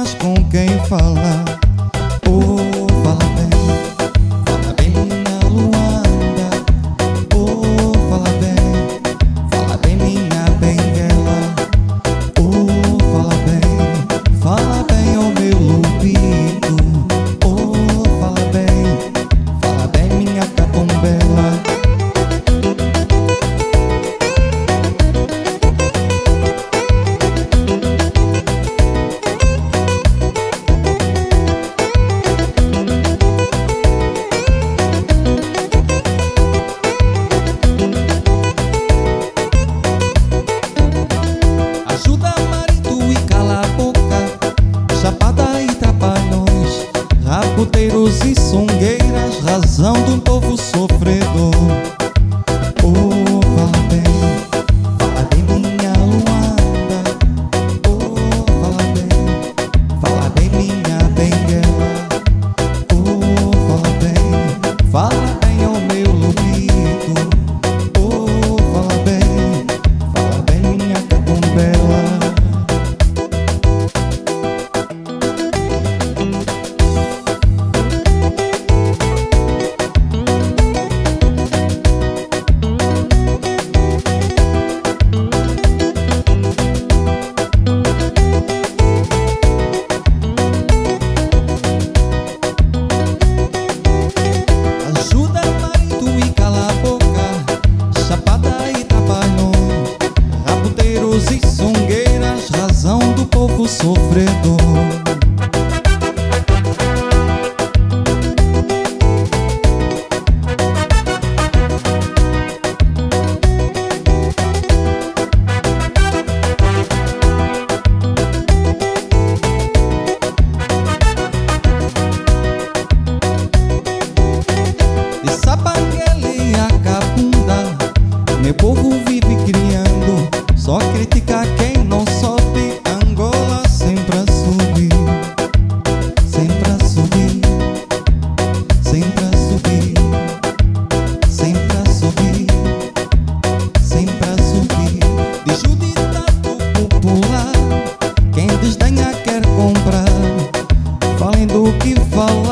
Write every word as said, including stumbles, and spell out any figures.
mas com quem fala. Oh, fala bem, fala bem minha Luanda. Oh, fala bem, fala bem minha Benguela. Oh, fala bem, fala bem o meu lupito. Oh, fala bem, fala bem minha Catumbela. Ajuda marido e cala a boca, Chapada e Trapalhões, rapoteiros e songueiras, razão do povo sofredor. Oh, fala bem, fala bem minha Luanda. Oh, fala bem, fala bem minha Benguela. Oh, fala bem, fala bem o meu lupito. Oh, fala bem, fala bem minha Catumbela. Ajuda marido e cala a boca, Chapada e Trapalhões, rapoteiros e songueiras, razão do povo sofredor. De Sabanguela e a Cabunda, meu povo vive criando, só critica quem não sobe. Angola sempre a subir, sempre a subir, sempre a subir, sempre a subir, sempre a subir. Diz o ditado popular, quem desdenha quer comprar. Falem do que falam,